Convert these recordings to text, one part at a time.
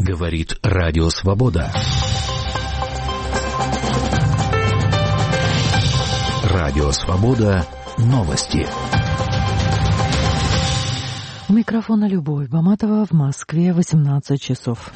Говорит Радио Свобода. Радио Свобода. Новости. У микрофона Любовь Баматова, в Москве 18 часов.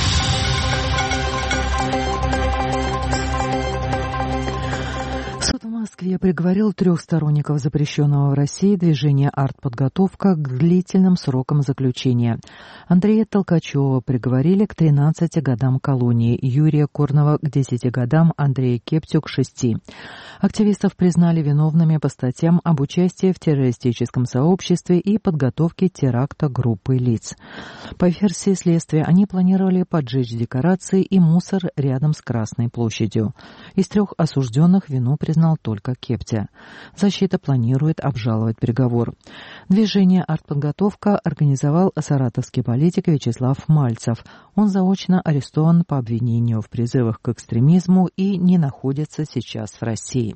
Суд в Москве приговорил 3 сторонников запрещенного в России движения «Артподготовка» к длительным срокам заключения. Андрея Толкачева приговорили к 13 годам колонии, Юрия Корнова к 10 годам, Андрея Кептю к 6. Активистов признали виновными по статьям об участии в террористическом сообществе и подготовке теракта группы лиц. По версии следствия, они планировали поджечь декорации и мусор рядом с Красной площадью. Из 3 осужденных вину признал только Кептя. Защита планирует обжаловать приговор. Движение «Артподготовка» организовал саратовский политик Вячеслав Мальцев. Он заочно арестован по обвинению в призывах к экстремизму и не находится сейчас в России.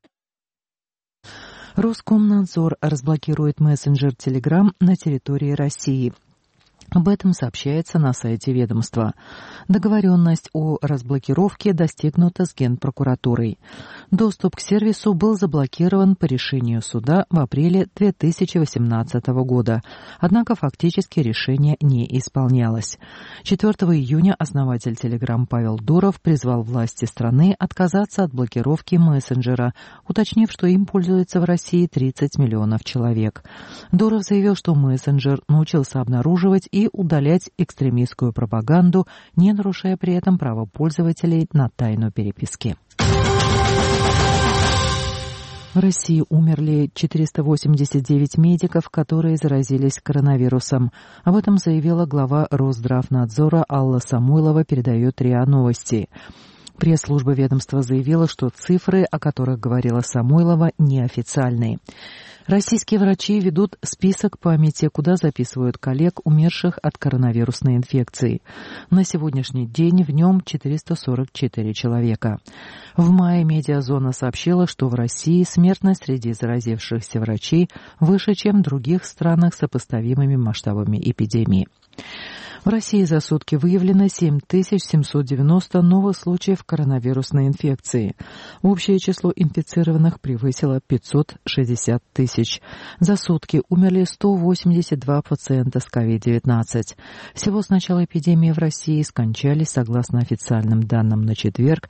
Роскомнадзор разблокирует мессенджер Telegram на территории России. Об этом сообщается на сайте ведомства. Договоренность о разблокировке достигнута с Генпрокуратурой. Доступ к сервису был заблокирован по решению суда в апреле 2018 года, однако фактически решение не исполнялось. 4 июня основатель Telegram Павел Дуров призвал власти страны отказаться от блокировки мессенджера, уточнив, что им пользуется в России 30 миллионов человек. Дуров заявил, что мессенджер научился обнаруживать и удалять экстремистскую пропаганду, не нарушая при этом право пользователей на тайну переписки. В России умерли 489 медиков, которые заразились коронавирусом. Об этом заявила глава Росздравнадзора Алла Самойлова, передает РИА Новости. Пресс-служба ведомства заявила, что цифры, о которых говорила Самойлова, неофициальные. Российские врачи ведут список памяти, куда записывают коллег, умерших от коронавирусной инфекции. На сегодняшний день в нем 444 человека. В мае Медиазона сообщила, что в России смертность среди заразившихся врачей выше, чем в других странах с сопоставимыми масштабами эпидемии. В России за сутки выявлено 7790 новых случаев коронавирусной инфекции. Общее число инфицированных превысило 560 тысяч. За сутки умерли 182 пациента с COVID-19. Всего с начала эпидемии в России скончались, согласно официальным данным на четверг,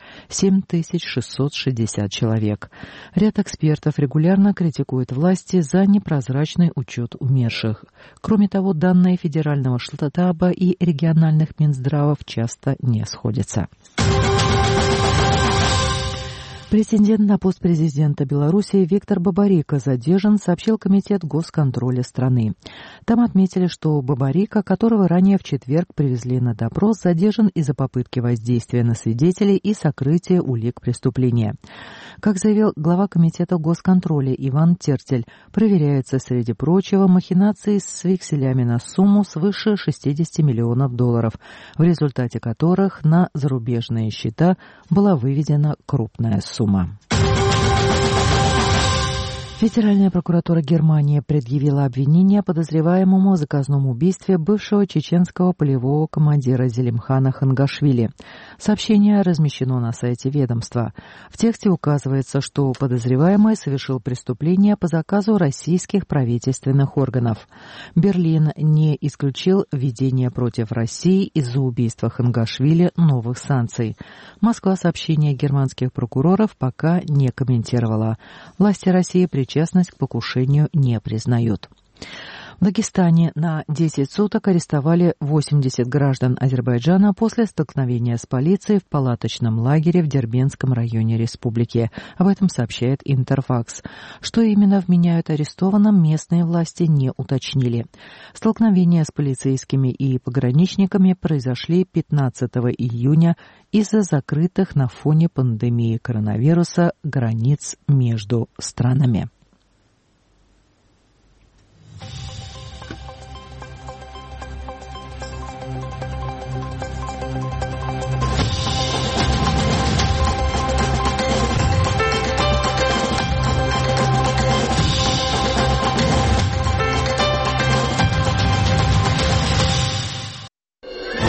7660 человек. Ряд экспертов регулярно критикует власти за непрозрачный учет умерших. Кроме того, данные федерального штаба и региональных Минздравов часто не сходятся. Претендент на пост президента Беларуси Виктор Бабарико задержан, сообщил Комитет госконтроля страны. Там отметили, что Бабарико, которого ранее в четверг привезли на допрос, задержан из-за попытки воздействия на свидетелей и сокрытия улик преступления. Как заявил глава Комитета госконтроля Иван Тертель, проверяются, среди прочего, махинации с векселями на сумму свыше 60 миллионов долларов, в результате которых на зарубежные счета была выведена крупная сумма. Федеральная прокуратура Германии предъявила обвинение подозреваемому в заказном убийстве бывшего чеченского полевого командира Зелимхана Хангашвили. Сообщение размещено на сайте ведомства. В тексте указывается, что подозреваемый совершил преступление по заказу российских правительственных органов. Берлин не исключил введение против России из-за убийства Хангашвили новых санкций. Москва сообщение германских прокуроров пока не комментировала. Власти России причастность к покушению не признают. В Дагестане на 10 суток арестовали 80 граждан Азербайджана после столкновения с полицией в палаточном лагере в Дербентском районе республики. Об этом сообщает Интерфакс. Что именно вменяют арестованным, местные власти не уточнили. Столкновения с полицейскими и пограничниками произошли 15 июня из-за закрытых на фоне пандемии коронавируса границ между странами.